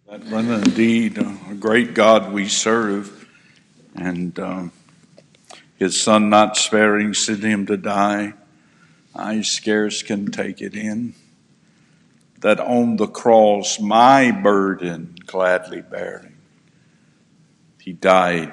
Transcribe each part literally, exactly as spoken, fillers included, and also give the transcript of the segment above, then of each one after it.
Brother, indeed, a great God we serve, and um, His Son not sparing, sent Him to die. I scarce can take it in, that on the cross my burden gladly bearing, He died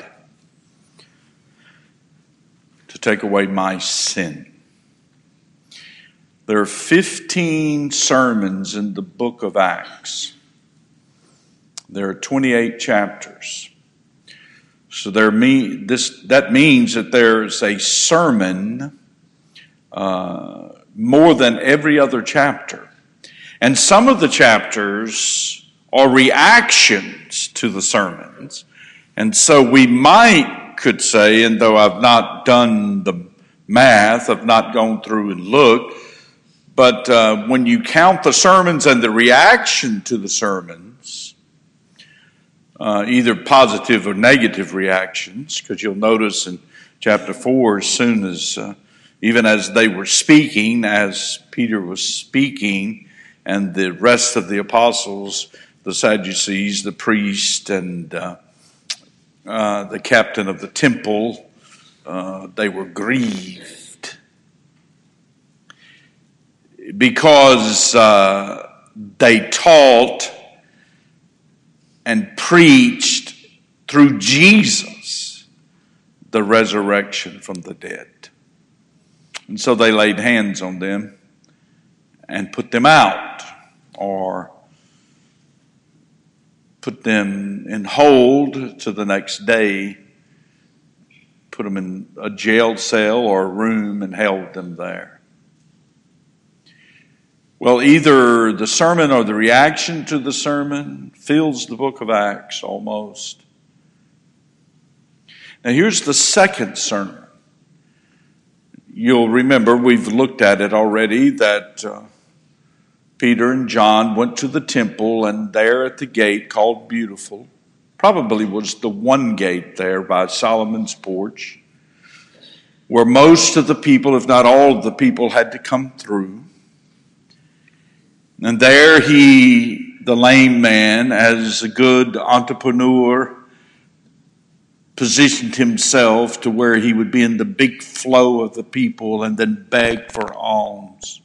to take away my sin. There are fifteen sermons in the book of Acts. There are twenty-eight chapters. So there mean this that means that there's a sermon uh, more than every other chapter. And some of the chapters are reactions to the sermons. And so we might could say, and though I've not done the math, I've not gone through and looked, but uh, when you count the sermons and the reaction to the sermons, Uh, either positive or negative reactions, because you'll notice in chapter four, as soon as, uh, even as they were speaking, as Peter was speaking, and the rest of the apostles, the Sadducees, the priest, and uh, uh, the captain of the temple, uh, they were grieved because uh, they taught and preached through Jesus the resurrection from the dead. And so they laid hands on them and put them out, or put them in hold to the next day, put them in a jail cell or a room and held them there. Well, either the sermon or the reaction to the sermon fills the book of Acts almost. Now here's the second sermon. You'll remember, we've looked at it already, that uh, Peter and John went to the temple, and there at the gate called Beautiful, probably was the one gate there by Solomon's porch, where most of the people, if not all of the people, had to come through. And there he, the lame man, as a good entrepreneur, positioned himself to where he would be in the big flow of the people and then beg for alms.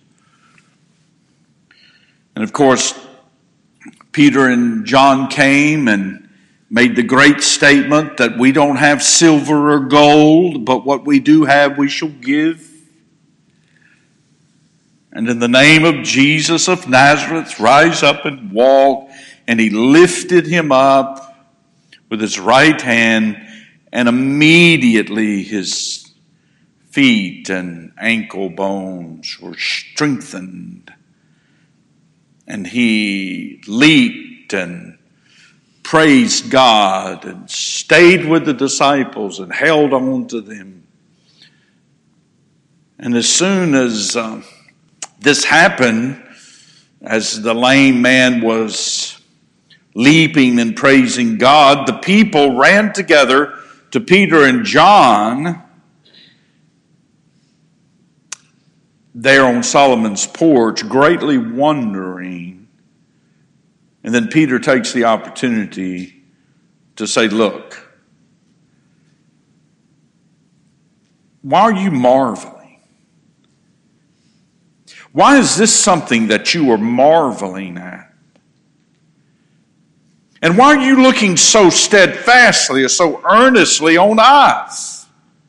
And of course, Peter and John came and made the great statement that we don't have silver or gold, but what we do have we shall give. And in the name of Jesus of Nazareth, rise up and walk. And he lifted him up with his right hand, and immediately his feet and ankle bones were strengthened. And he leaped and praised God and stayed with the disciples and held on to them. And as soon as Uh, This happened, as the lame man was leaping and praising God, the people ran together to Peter and John there on Solomon's porch, greatly wondering. And then Peter takes the opportunity to say, look, why are you marveling? Why is this something that you are marveling at? And why are you looking so steadfastly or so earnestly on us?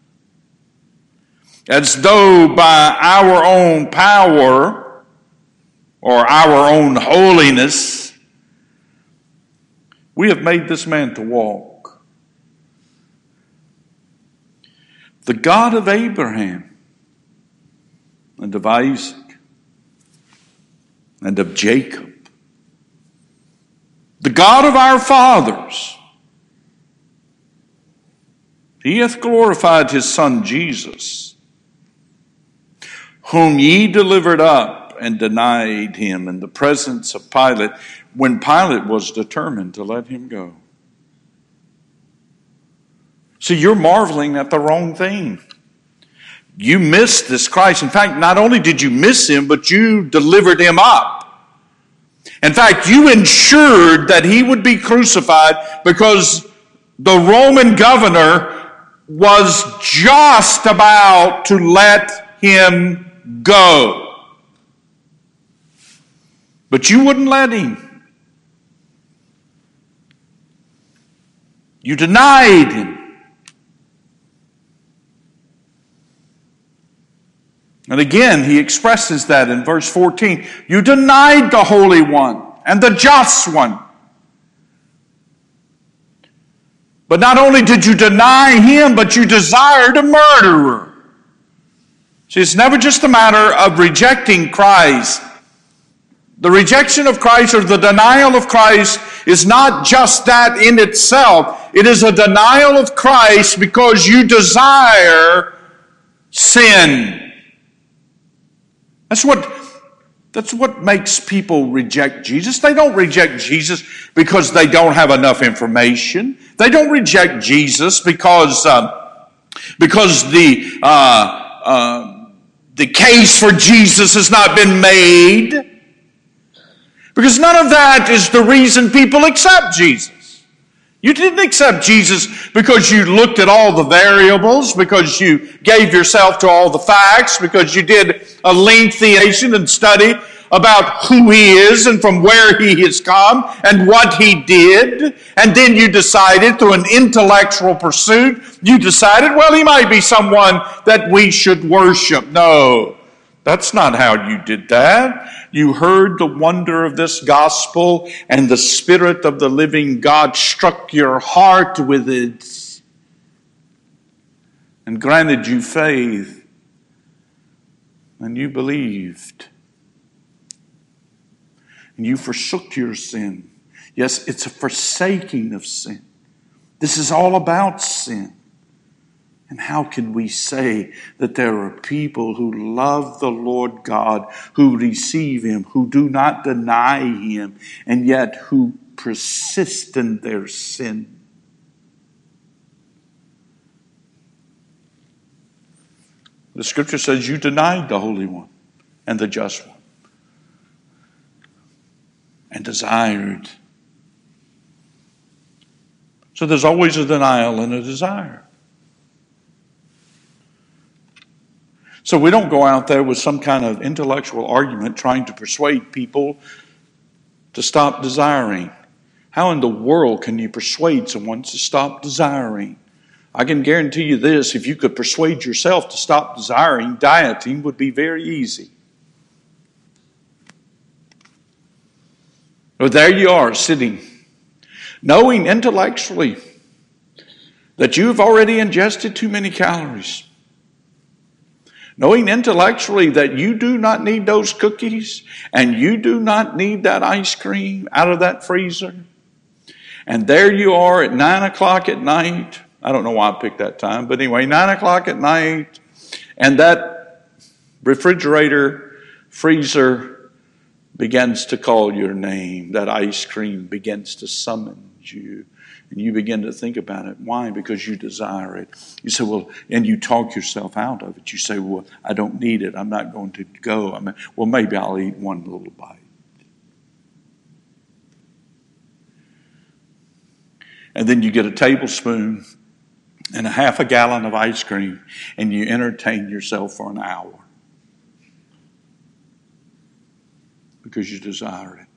As though by our own power or our own holiness, we have made this man to walk. The God of Abraham and of Isaac and of Jacob, the God of our fathers, he hath glorified his Son Jesus, whom ye delivered up and denied him in the presence of Pilate, when Pilate was determined to let him go. So you're marveling at the wrong thing. You missed this Christ. In fact, not only did you miss him, but you delivered him up. In fact, you ensured that he would be crucified because the Roman governor was just about to let him go. But you wouldn't let him. You denied him. And again, he expresses that in verse fourteen. You denied the Holy One and the Just One. But not only did you deny him, but you desired a murderer. See, it's never just a matter of rejecting Christ. The rejection of Christ or the denial of Christ is not just that in itself. It is a denial of Christ because you desire sin. That's what, that's what makes people reject Jesus. They don't reject Jesus because they don't have enough information. They don't reject Jesus because uh, because the uh, uh, the case for Jesus has not been made. Because none of that is the reason people accept Jesus. You didn't accept Jesus because you looked at all the variables, because you gave yourself to all the facts, because you did a lengthy and study about who he is and from where he has come and what he did. And then you decided through an intellectual pursuit, you decided, well, he might be someone that we should worship. No, that's not how you did that. You heard the wonder of this gospel, and the Spirit of the living God struck your heart with it and granted you faith, and you believed. And you forsook your sin. Yes, it's a forsaking of sin. This is all about sin. And how can we say that there are people who love the Lord God, who receive him, who do not deny him, and yet who persist in their sin? The scripture says you denied the Holy One and the Just One and desired. So there's always a denial and a desire. So we don't go out there with some kind of intellectual argument trying to persuade people to stop desiring. How in the world can you persuade someone to stop desiring? I can guarantee you this, if you could persuade yourself to stop desiring, dieting would be very easy. But there you are sitting, knowing intellectually that you've already ingested too many calories. Knowing intellectually that you do not need those cookies and you do not need that ice cream out of that freezer. And there you are at nine o'clock at night. I don't know why I picked that time, but anyway, nine o'clock at night. And that refrigerator, freezer begins to call your name. That ice cream begins to summons you. And you begin to think about it. Why? Because you desire it. You say, well, and you talk yourself out of it. You say, well, I don't need it. I'm not going to go. I mean, well, maybe I'll eat one little bite. And then you get a tablespoon and a half a gallon of ice cream, and you entertain yourself for an hour. Because you desire it.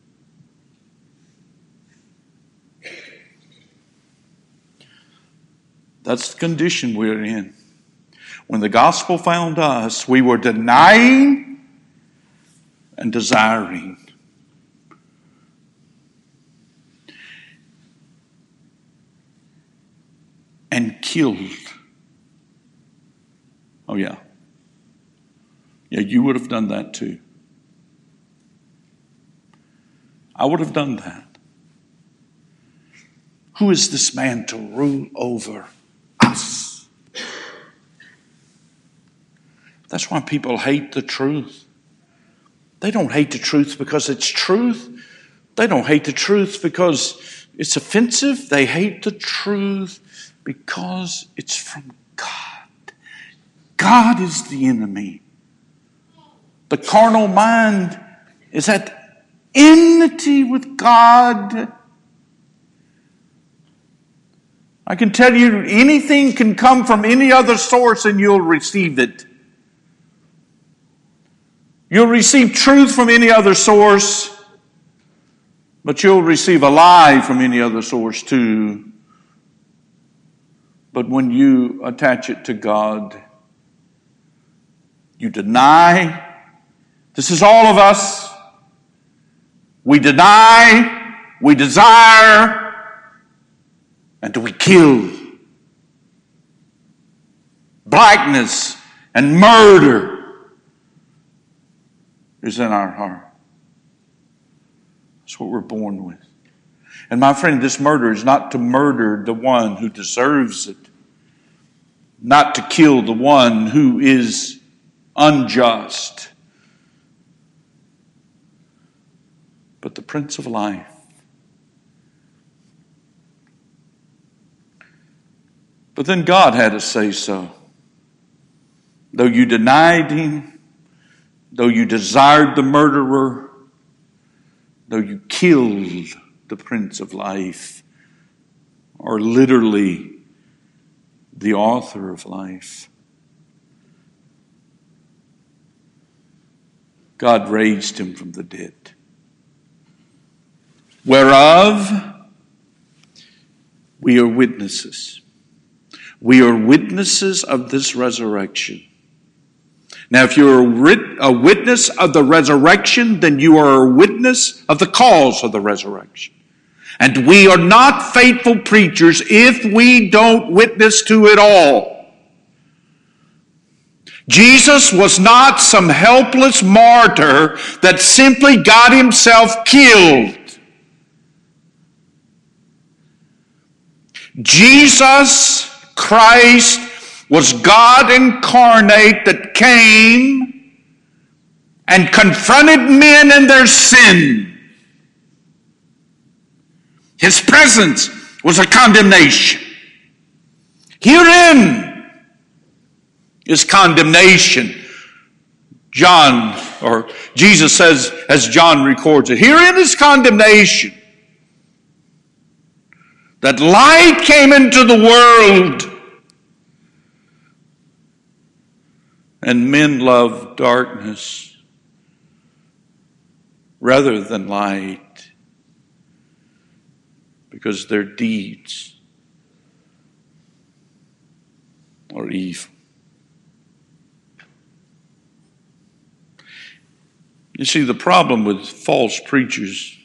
That's the condition we're in. When the gospel found us, we were denying and desiring. And killed. Oh yeah. Yeah, you would have done that too. I would have done that. Who is this man to rule over us? That's why people hate the truth. They don't hate the truth because it's truth. They don't hate the truth because it's offensive. They hate the truth because it's from God. God is the enemy. The carnal mind is at enmity with God. I can tell you anything can come from any other source and you'll receive it. You'll receive truth from any other source, but you'll receive a lie from any other source too. But when you attach it to God, you deny. This is all of us. We deny, we desire, and we kill. Blackness and murder is in our heart. That's what we're born with. And my friend, this murder is not to murder the one who deserves it, not to kill the one who is unjust, but the Prince of Life. But then God had to say so. Though you denied him, though you desired the murderer, though you killed the Prince of Life, or literally the author of life, God raised him from the dead, whereof we are witnesses. We are witnesses of this resurrection. Now, if you're a witness of the resurrection, then you are a witness of the cause of the resurrection. And we are not faithful preachers if we don't witness to it all. Jesus was not some helpless martyr that simply got himself killed. Jesus Christ was God incarnate that came and confronted men in their sin. His presence was a condemnation. Herein is condemnation. John, or Jesus says, as John records it, herein is condemnation, that light came into the world, and men loved darkness rather than light, because their deeds are evil. You see, the problem with false preachers,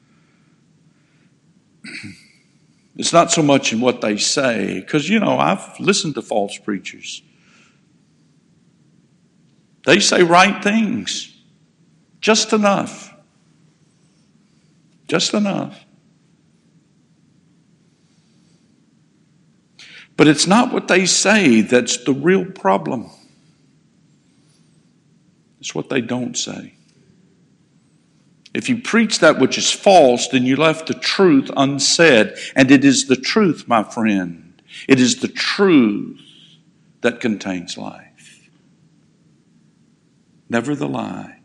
it's not so much in what they say, because, you know, I've listened to false preachers. They say right things, just enough, just enough. But it's not what they say that's the real problem. It's what they don't say. If you preach that which is false, then you left the truth unsaid. And it is the truth, my friend. It is the truth that contains life. Never the lie.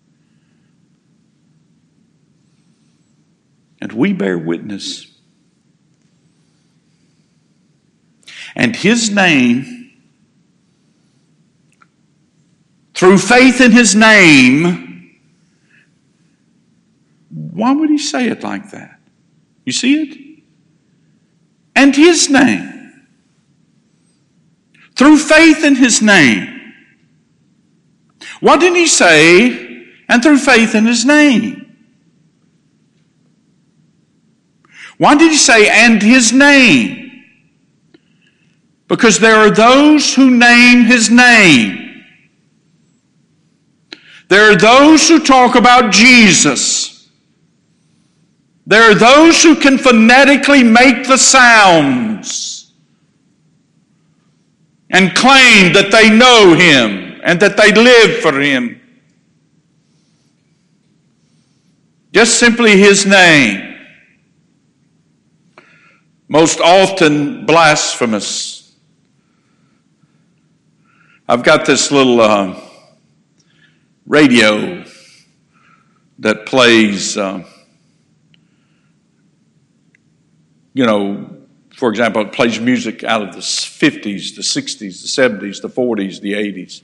And we bear witness. And his name, through faith in his name, why would he say it like that? You see it? And his name, through faith in his name. What did he say? And through faith in his name. Why did he say, and his name? Because there are those who name his name. There are those who talk about Jesus. There are those who can phonetically make the sounds and claim that they know him and that they live for him. Just simply his name. Most often blasphemous. I've got this little uh, radio that plays, uh, you know, for example, it plays music out of the fifties, the sixties, the seventies, the forties, the eighties.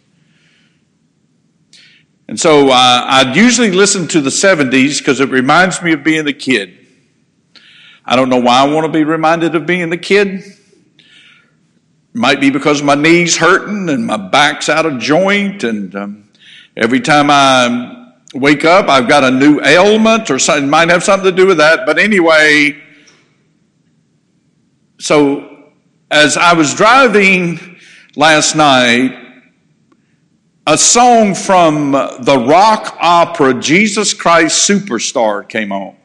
And so uh, I'd usually listen to the seventies because it reminds me of being a kid. I don't know why I want to be reminded of being a kid. Might be because my knee's hurting and my back's out of joint, and um, every time I wake up, I've got a new ailment or something. It might have something to do with that. But anyway, so as I was driving last night, a song from the rock opera Jesus Christ Superstar came on.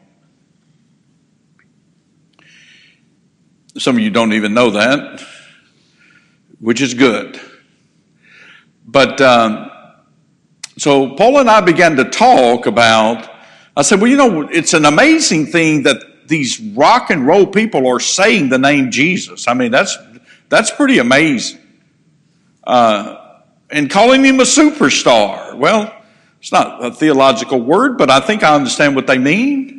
Some of you don't even know that, which is good. But um, so Paul and I began to talk about, I said, well, you know, it's an amazing thing that these rock and roll people are saying the name Jesus. I mean, that's that's pretty amazing. Uh, and calling him a superstar. Well, it's not a theological word, but I think I understand what they mean.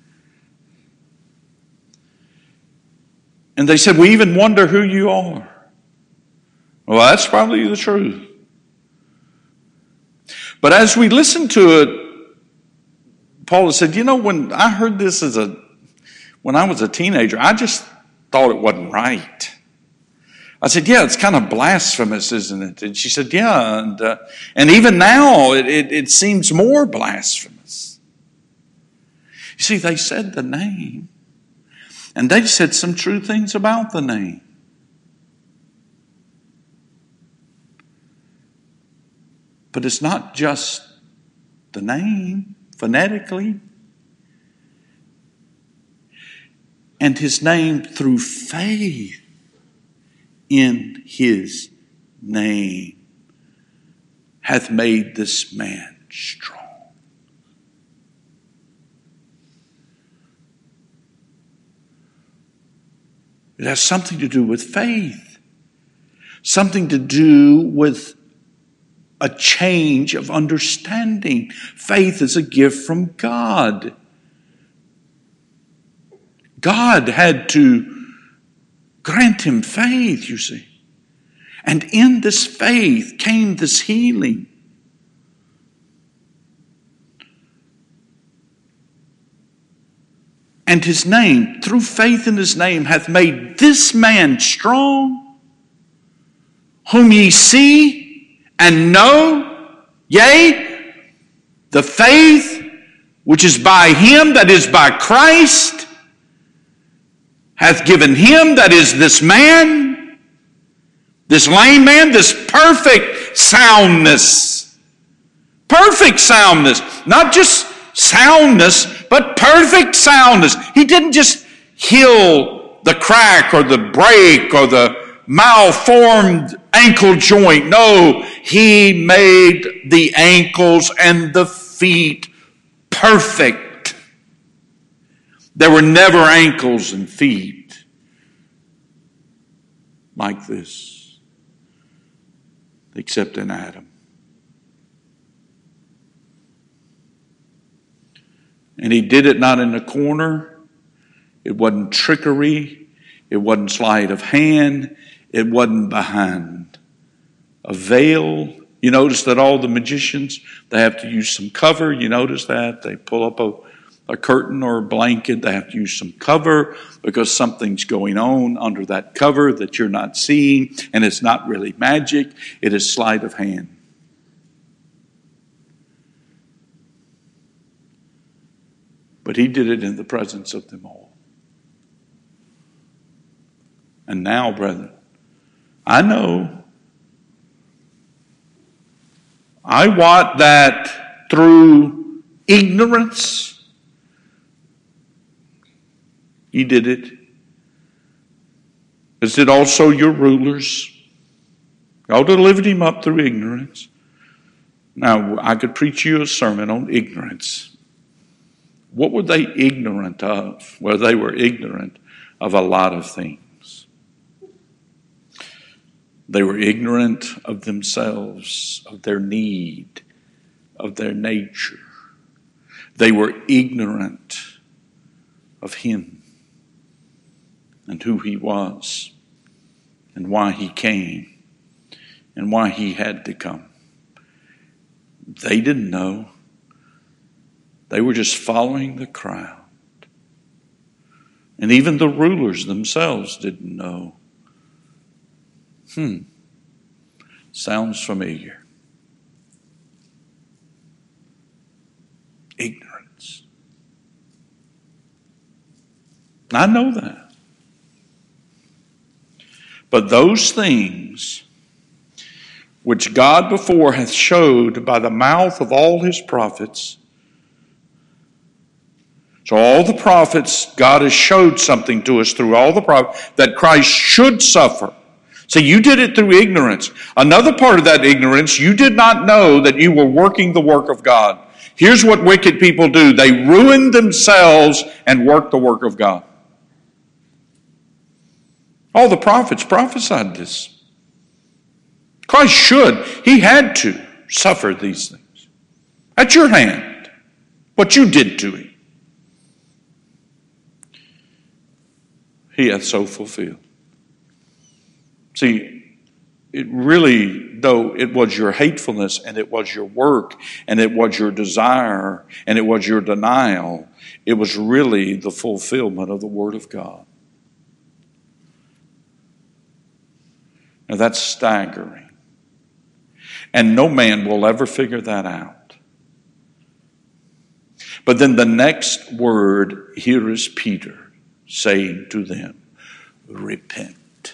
And they said, we even wonder who you are. Well, that's probably the truth. But as we listened to it, Paul said, you know, when I heard this as a, when I was a teenager, I just thought it wasn't right. I said, yeah, it's kind of blasphemous, isn't it? And she said, yeah, and uh, and even now it, it, it seems more blasphemous. You see, they said the name, and they said some true things about the name. But it's not just the name, phonetically. And his name through faith in his name hath made this man strong. It has something to do with faith. Something to do with a change of understanding. Faith is a gift from God. God had to grant him faith, you see. And in this faith came this healing. And his name, through faith in his name, hath made this man strong, whom ye see and know, yea, the faith which is by him that is by Christ, hath given him, that is this man, this lame man, this perfect soundness. Perfect soundness. Not just soundness, but perfect soundness. He didn't just heal the crack or the break or the malformed ankle joint. No, he made the ankles and the feet perfect. There were never ankles and feet like this, except in Adam. And he did it not in a corner. It wasn't trickery. It wasn't sleight of hand. It wasn't behind a veil. You notice that all the magicians, they have to use some cover. You notice that? They pull up a a curtain or a blanket. They have to use some cover because something's going on under that cover that you're not seeing, and it's not really magic. It is sleight of hand. But he did it in the presence of them all. And now, brethren, I know I wot that through ignorance he did it. As did also your rulers. Y'all delivered him up through ignorance. Now, I could preach you a sermon on ignorance. What were they ignorant of? Well, they were ignorant of a lot of things. They were ignorant of themselves, of their need, of their nature. They were ignorant of him and who he was and why he came and why he had to come. They didn't know. They were just following the crowd. And even the rulers themselves didn't know. Hmm. Sounds familiar. Ignorance. I know that. But those things which God before hath showed by the mouth of all his prophets. So all the prophets, God has showed something to us through all the prophets that Christ should suffer. So you did it through ignorance. Another part of that ignorance, you did not know that you were working the work of God. Here's what wicked people do. They ruin themselves and work the work of God. All the prophets prophesied this. Christ should, he had to suffer these things. At your hand, what you did to him. He hath so fulfilled. See, it really, though it was your hatefulness and it was your work and it was your desire and it was your denial, it was really the fulfillment of the Word of God. Now that's staggering. And no man will ever figure that out. But then the next word, here is Peter saying to them, repent.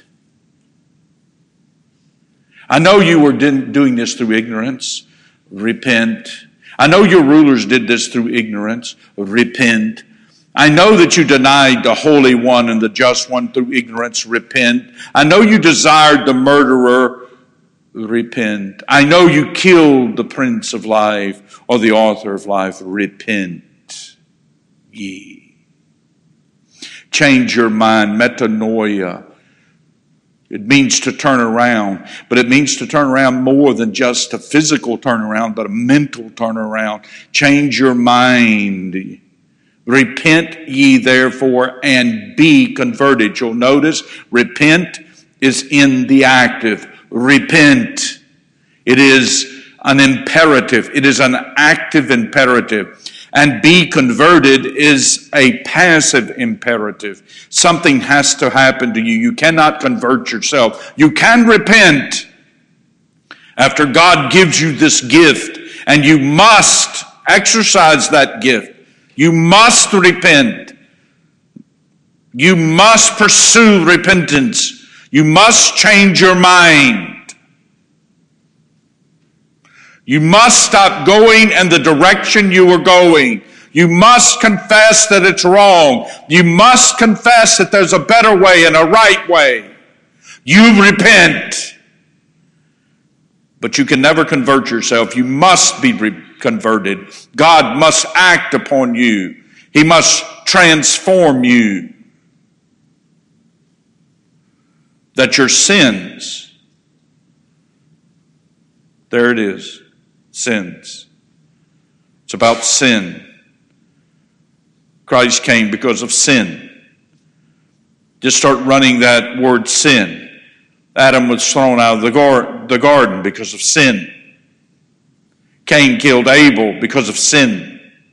I know you were doing this through ignorance. Repent. I know your rulers did this through ignorance. Repent. I know that you denied the Holy One and the Just One through ignorance. Repent. I know you desired the murderer. Repent. I know you killed the Prince of Life or the Author of life. Repent ye. Change your mind. Metanoia. It means to turn around, but it means to turn around more than just a physical turnaround, but a mental turnaround. Change your mind. Repent ye therefore and be converted. You'll notice repent is in the active. Repent. It is an imperative. It is an active imperative. And be converted is a passive imperative. Something has to happen to you. You cannot convert yourself. You can repent after God gives you this gift, and you must exercise that gift. You must repent. You must pursue repentance. You must change your mind. You must stop going in the direction you were going. You must confess that it's wrong. You must confess that there's a better way and a right way. You repent. But you can never convert yourself. You must be re- converted. God must act upon you. He must transform you. That your sins, there it is, sins. It's about sin. Christ came because of sin. Just start running that word sin. Adam was thrown out of the, gar- the garden because of sin. Cain killed Abel because of sin.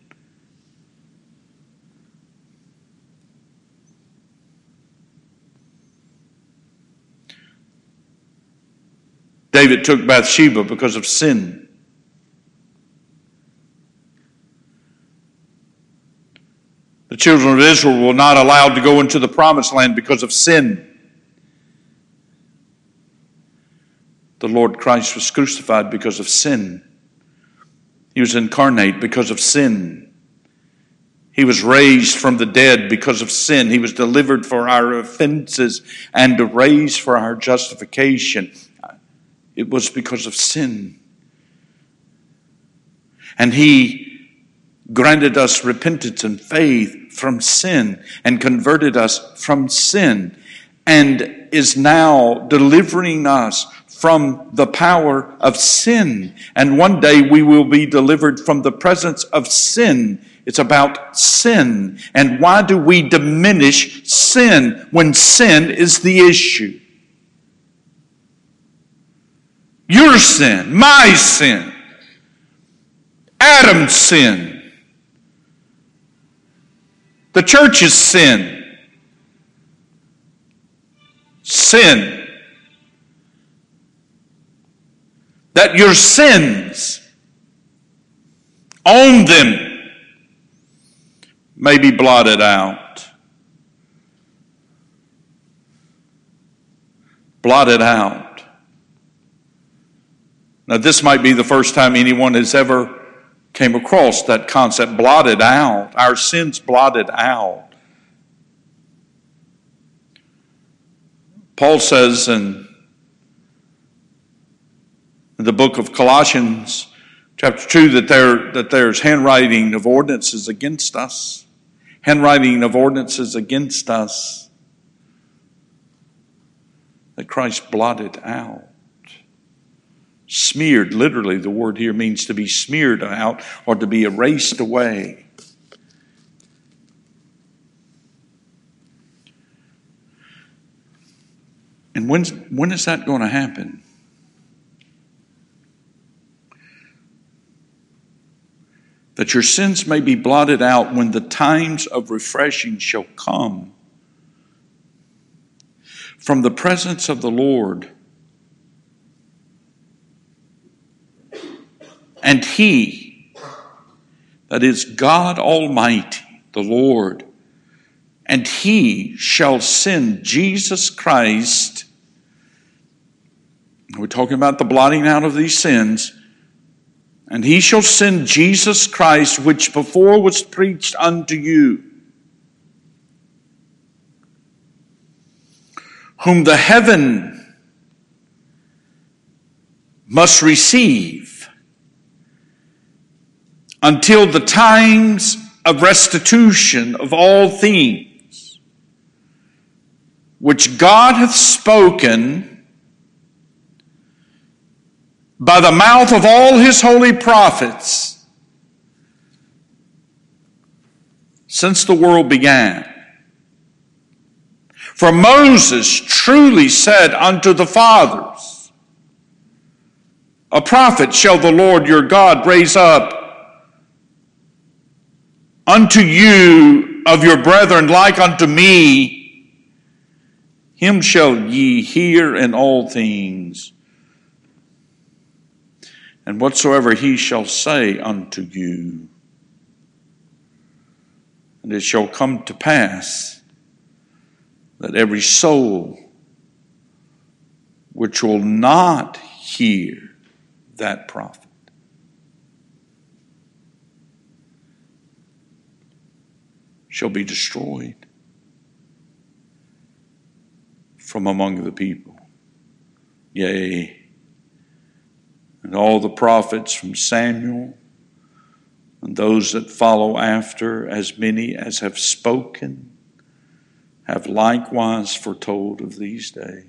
David took Bathsheba because of sin. The children of Israel were not allowed to go into the promised land because of sin. The Lord Christ was crucified because of sin. He was incarnate because of sin. He was raised from the dead because of sin. He was delivered for our offenses and raised for our justification. It was because of sin. And he granted us repentance and faith from sin and converted us from sin and is now delivering us from the power of sin. And one day we will be delivered from the presence of sin It's about sin. And why do we diminish sin when sin is the issue? Your sin, my sin, Adam's sin, the church's sin. Sin. That your sins, own them, may be blotted out. Blotted out. Now, this might be the first time anyone has ever came across that concept, blotted out. Our sins blotted out. Paul says in the book of Colossians, chapter two, that there that there's handwriting of ordinances against us. Handwriting of ordinances against us that Christ blotted out. Smeared, literally the word here means to be smeared out or to be erased away. And when, when is that going to happen? That your sins may be blotted out when the times of refreshing shall come from the presence of the Lord. And He, that is God Almighty, the Lord, and He shall send Jesus Christ. We're talking about the blotting out of these sins. And He shall send Jesus Christ, which before was preached unto you, whom the heaven must receive until the times of restitution of all things, which God hath spoken by the mouth of all His holy prophets since the world began. For Moses truly said unto the fathers, a prophet shall the Lord your God raise up unto you of your brethren like unto me. Him shall ye hear in all things. And whatsoever He shall say unto you, and it shall come to pass that every soul which will not hear that prophet shall be destroyed from among the people. Yea, and all the prophets from Samuel and those that follow after, as many as have spoken, have likewise foretold of these days.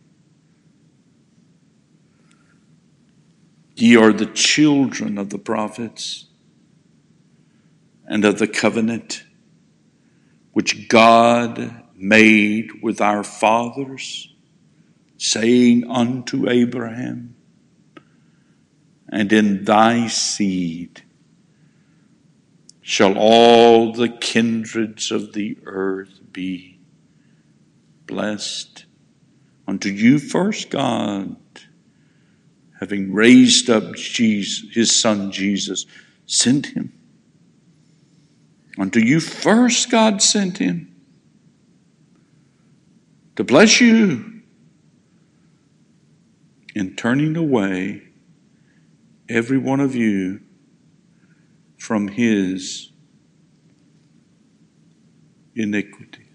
Ye are the children of the prophets and of the covenant which God made with our fathers, saying unto Abraham, and in thy seed shall all the kindreds of the earth be blessed. Unto you first God, having raised up Jesus, His Son Jesus, sent Him. Unto you first God sent Him to bless you in turning away every one of you from his iniquity.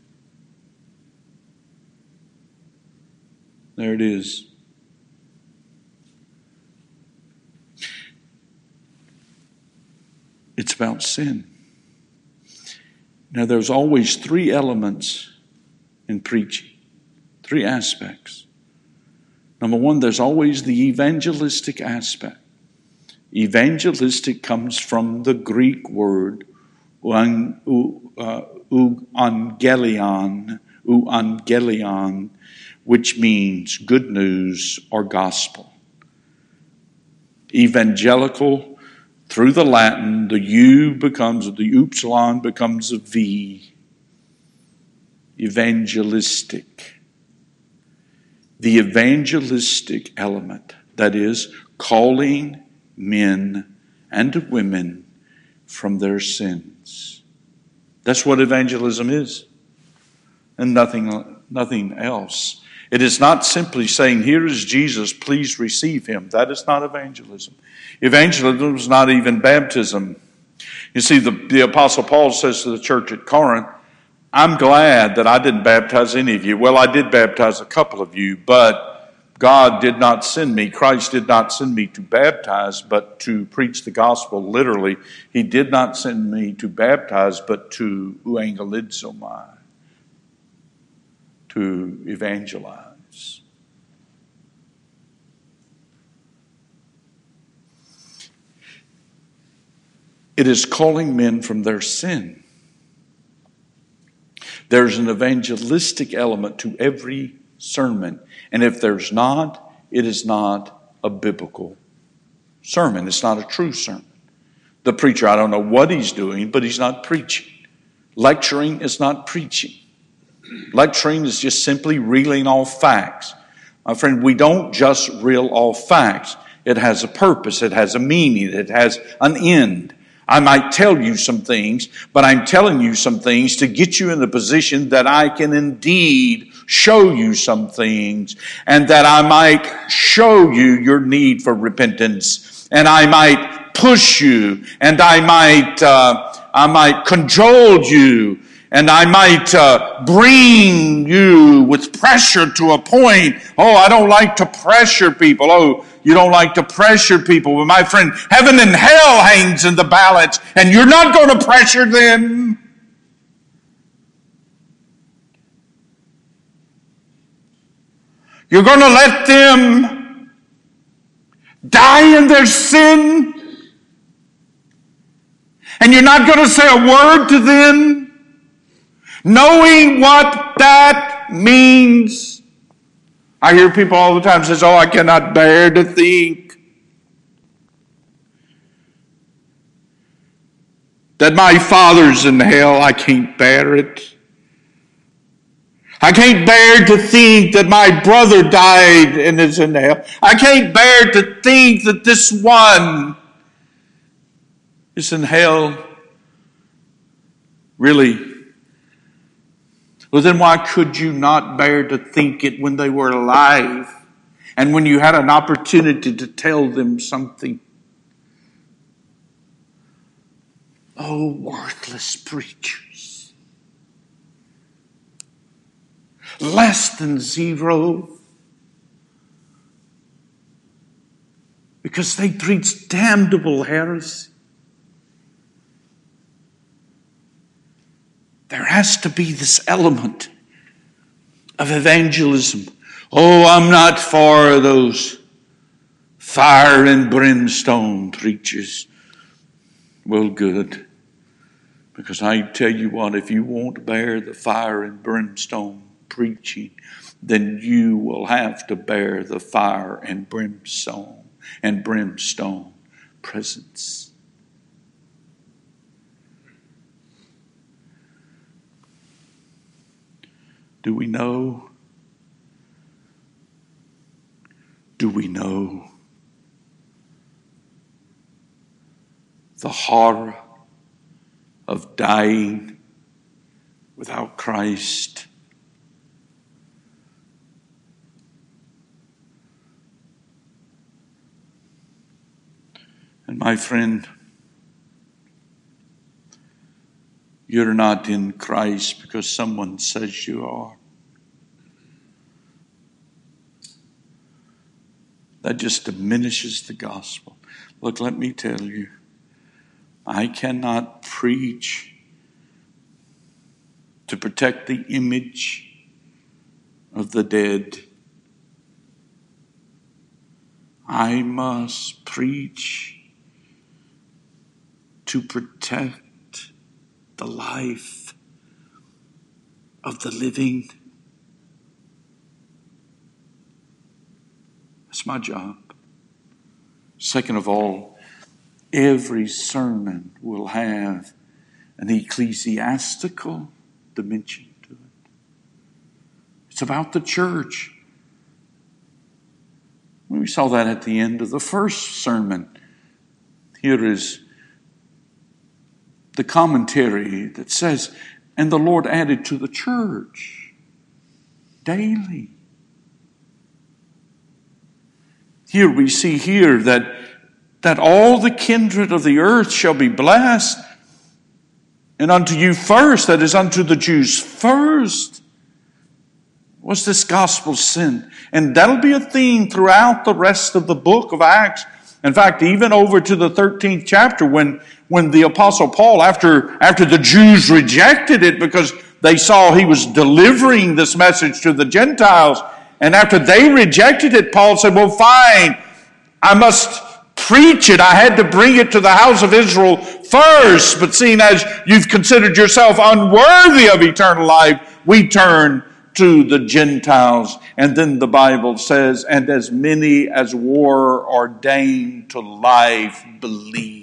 There it is. It's about sin. Now, there's always three elements in preaching, three aspects. Number one, there's always the evangelistic aspect. Evangelistic comes from the Greek word euangelion, euangelion, which means good news or gospel. Evangelical, through the Latin, the U becomes, the upsilon becomes a V. Evangelistic. The evangelistic element, that is, calling men and women from their sins. That's what evangelism is, and nothing, nothing else. It is not simply saying, here is Jesus, please receive him. That is not evangelism. Evangelism is not even baptism. You see, the, the Apostle Paul says to the church at Corinth, I'm glad that I didn't baptize any of you. Well, I did baptize a couple of you, but God did not send me. Christ did not send me to baptize, but to preach the gospel. Literally, he did not send me to baptize, but to euangelizomai, to evangelize. It is calling men from their sin. There's an evangelistic element to every sermon. And if there's not, it is not a biblical sermon. It's not a true sermon. The preacher, I don't know what he's doing, but he's not preaching. Lecturing is not preaching. Lecturing is just simply reeling off facts. My friend, we don't just reel off facts. It has a purpose. It has a meaning. It has an end. I might tell you some things, but I'm telling you some things to get you in a position that I can indeed show you some things, and that I might show you your need for repentance, and I might push you, and I might uh, I might cajole you, and I might uh, bring you with pressure to a point. Oh, I don't like to pressure people. Oh, you don't like to pressure people. But my friend, heaven and hell hangs in the balance, and you're not going to pressure them. You're going to let them die in their sin, and you're not going to say a word to them, knowing what that means. I hear people all the time say, oh, I cannot bear to think that my Father's in hell. I can't bear it. I can't bear to think that my brother died and is in hell. I can't bear to think that this one is in hell. Really? Well, then why could you not bear to think it when they were alive and when you had an opportunity to tell them something? Oh, worthless preachers. Less than zero. Because they preach damnable heresy. There has to be this element of evangelism. Oh, I'm not for those fire and brimstone preachers. Well, good. Because I tell you what, if you won't bear the fire and brimstone preaching, then you will have to bear the fire and brimstone and brimstone presence. Do we know? Do we know the horror of dying without Christ? And my friend, you're not in Christ because someone says you are. That just diminishes the gospel. Look, let me tell you, I cannot preach to protect the image of the dead. I must preach to protect the life of the living. That's my job. Second of all, every sermon will have an ecclesiastical dimension to it. It's about the church. We saw that at the end of the first sermon. Here is the commentary that says, and the Lord added to the church daily. Here we see here that, that all the kindred of the earth shall be blessed. And unto you first, that is unto the Jews first, was this gospel sent. And that'll be a theme throughout the rest of the book of Acts. In fact, even over to the thirteenth chapter, when, when the Apostle Paul, after, after the Jews rejected it because they saw he was delivering this message to the Gentiles, and after they rejected it, Paul said, well, fine, I must preach it. I had to bring it to the house of Israel first. But seeing as you've considered yourself unworthy of eternal life, we turn to the Gentiles. And then the Bible says, and as many as were ordained to life believed.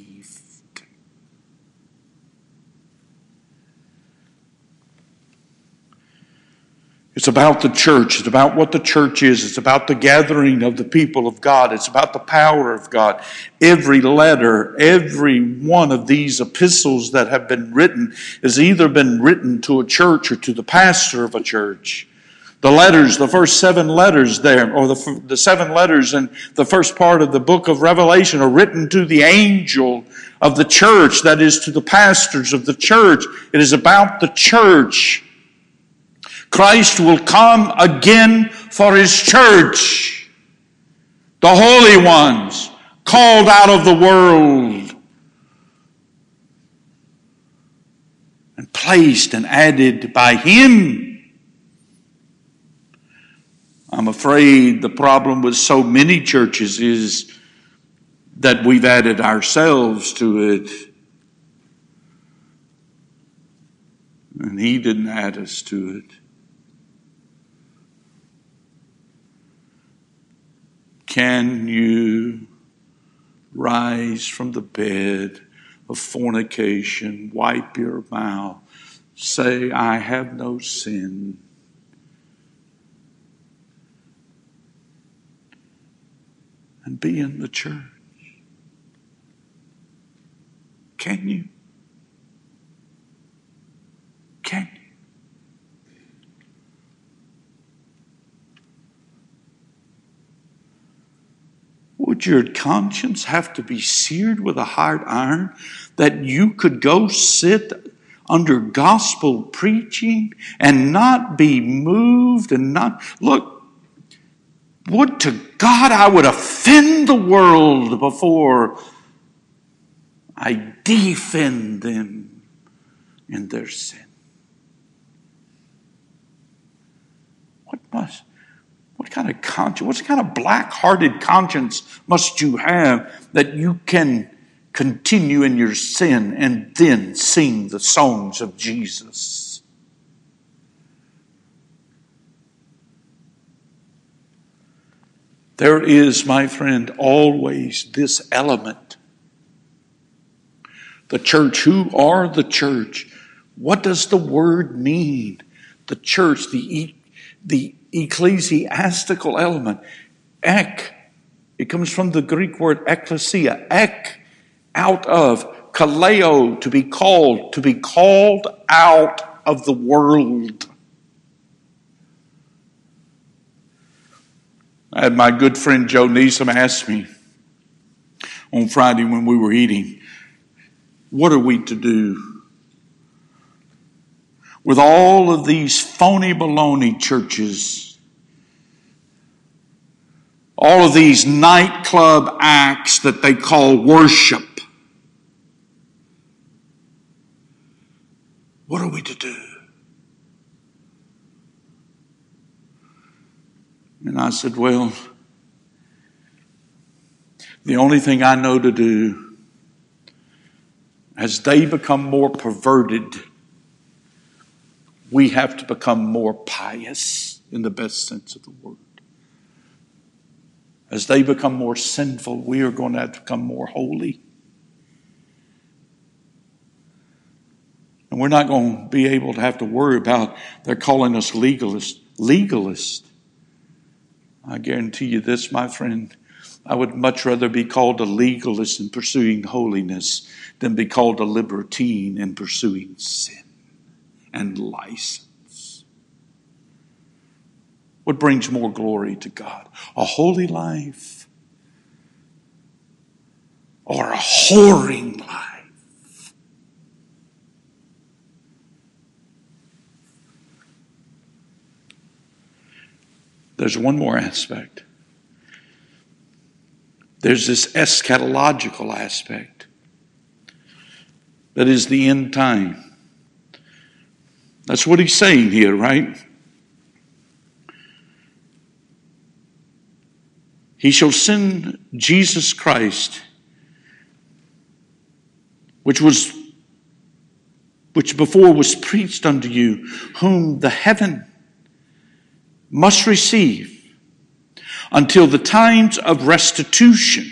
It's about the church. It's about what the church is. It's about the gathering of the people of God. It's about the power of God. Every letter, every one of these epistles that have been written has either been written to a church or to the pastor of a church. The letters, the first seven letters there, or the, the seven letters in the first part of the book of Revelation are written to the angel of the church, that is to the pastors of the church. It is about the church. Christ will come again for His church, the holy ones, called out of the world, and placed and added by Him. I'm afraid the problem with so many churches is that we've added ourselves to it. And He didn't add us to it. Can you rise from the bed of fornication, wipe your mouth, say, I have no sin, and be in the church? Can you? Can you? Would your conscience have to be seared with a hard iron that you could go sit under gospel preaching and not be moved and not... Look, would to God I would offend the world before I defend them in their sin. What must... What kind of conscience, what kind of black-hearted conscience must you have that you can continue in your sin and then sing the songs of Jesus? There is, my friend, always this element. The church, who are the church? What does the word mean? The church, the the ecclesiastical element. Ek. It comes from the Greek word ekklesia. Ek, out of. Kaleo, to be called. To be called out of the world. I had my good friend Joe Neeson ask me on Friday when we were eating, what are we to do with all of these phony baloney churches, all of these nightclub acts that they call worship? What are we to do? And I said, well, the only thing I know to do, as they become more perverted we have to become more pious in the best sense of the word. As they become more sinful, we are going to have to become more holy. And we're not going to be able to have to worry about they're calling us legalists. Legalist. I guarantee you this, my friend. I would much rather be called a legalist in pursuing holiness than be called a libertine in pursuing sin and license. What brings more glory to God? A holy life or a whoring life? There's one more aspect. There's this eschatological aspect. That is the end time. That's what he's saying here, right? He shall send Jesus Christ, which was which before was preached unto you, whom the heaven must receive until the times of restitution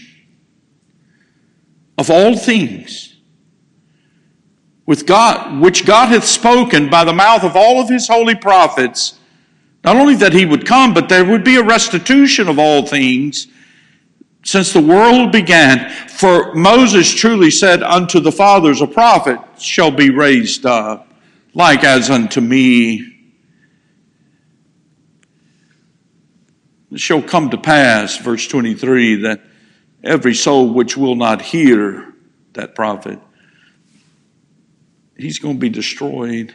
of all things, with God, which God hath spoken by the mouth of all of his holy prophets, not only that he would come, but there would be a restitution of all things since the world began. For Moses truly said unto the fathers, a prophet shall be raised up, like as unto me. It shall come to pass, verse twenty-three, that every soul which will not hear that prophet, he's going to be destroyed.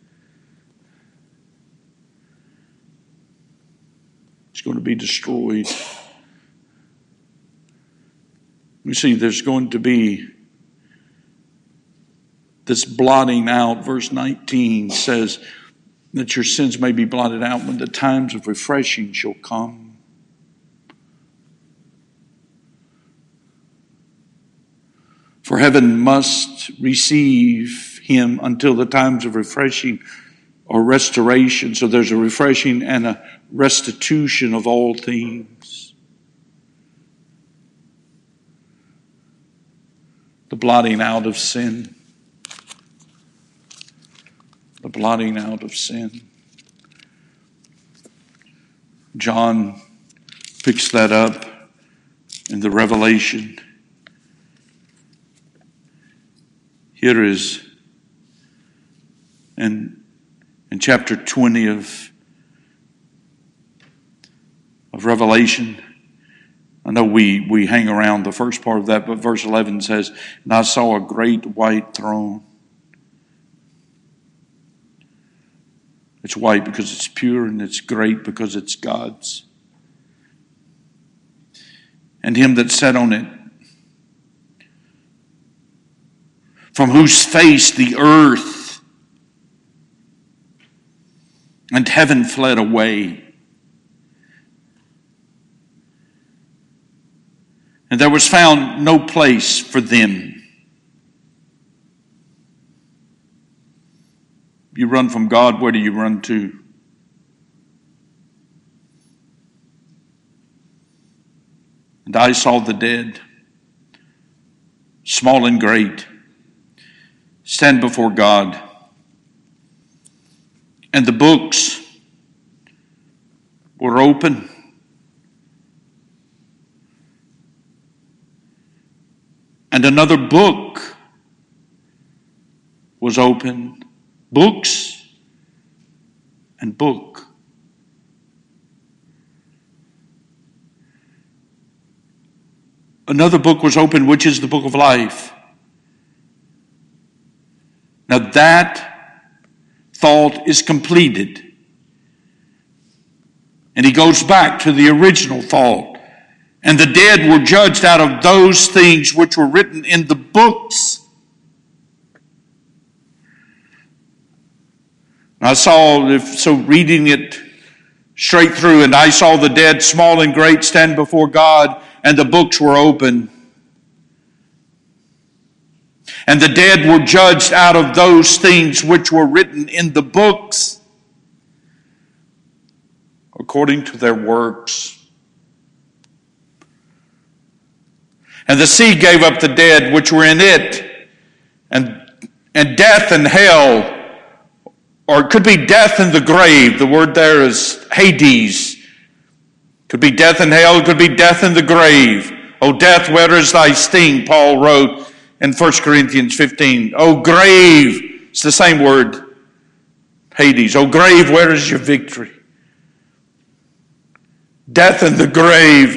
He's going to be destroyed. You see, there's going to be this blotting out. Verse nineteen says that your sins may be blotted out when the times of refreshing shall come. For heaven must receive him until the times of refreshing or restoration. So there's a refreshing and a restitution of all things. The blotting out of sin. The blotting out of sin. John picks that up in the Revelation. Here is in, in chapter twenty of, of Revelation. I know we, we hang around the first part of that, but verse eleven says, and I saw a great white throne. It's white because it's pure, and it's great because it's God's. And him that sat on it, from whose face the earth and heaven fled away. And there was found no place for them. You run from God, where do you run to? And I saw the dead, small and great, stand before God. And the books were open. And another book was opened. Books and book. Another book was opened, which is the book of life. Now that thought is completed. And he goes back to the original thought. And the dead were judged out of those things which were written in the books. I saw, if so reading it straight through, and I saw the dead, small and great, stand before God, and the books were open. And the dead were judged out of those things which were written in the books according to their works. And the sea gave up the dead which were in it, and, and death and hell, or it could be death and the grave. The word there is Hades. Could be death and hell, it could be death in the grave. O death, where is thy sting? Paul wrote in First Corinthians fifteen. O grave, it's the same word, Hades. O grave, where is your victory? Death and the grave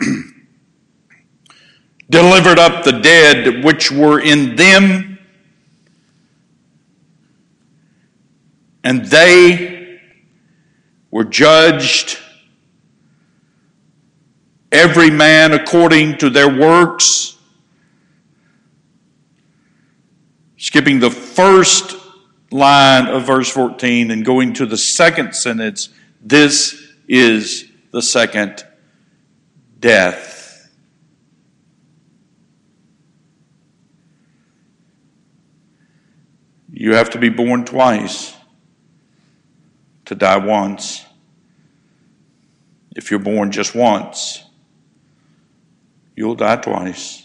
delivered up the dead which were in them, and they were judged, every man according to their works. Skipping the first line of verse fourteen and going to the second sentence, this is the second death. You have to be born twice to die once. If you're born just once, you'll die twice.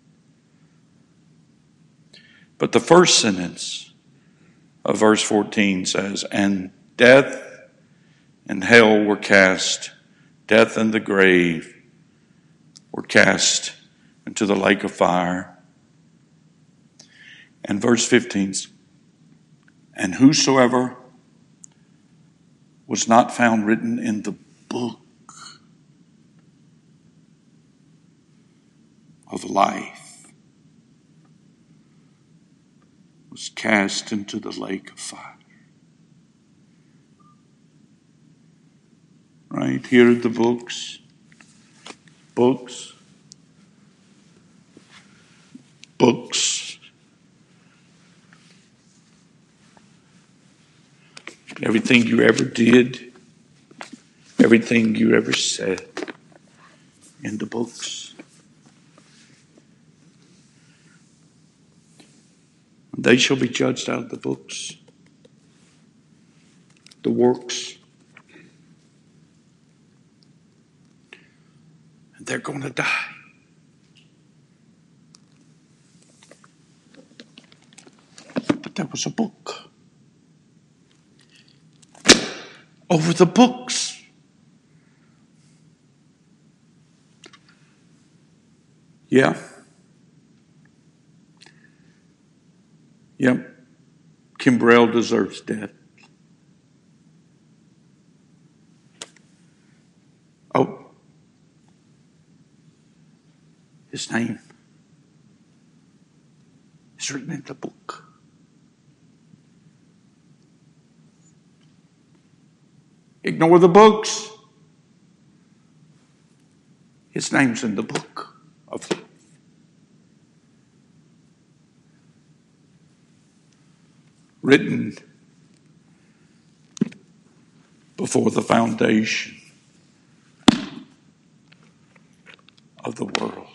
But the first sentence of verse fourteen says, and death and hell were cast, death and the grave were cast into the lake of fire. And verse fifteen, and whosoever was not found written in the book of life was cast into the lake of fire. Right? Here are the books. Books. Books. Everything you ever did, everything you ever said in the books. They shall be judged out of the books, the works. And they're going to die. But there was a book over the books. Yeah. Yep. Kimbrell deserves death. Oh. His name is written in the book. Ignore the books. His name's in the book of life. Written before the foundation of the world.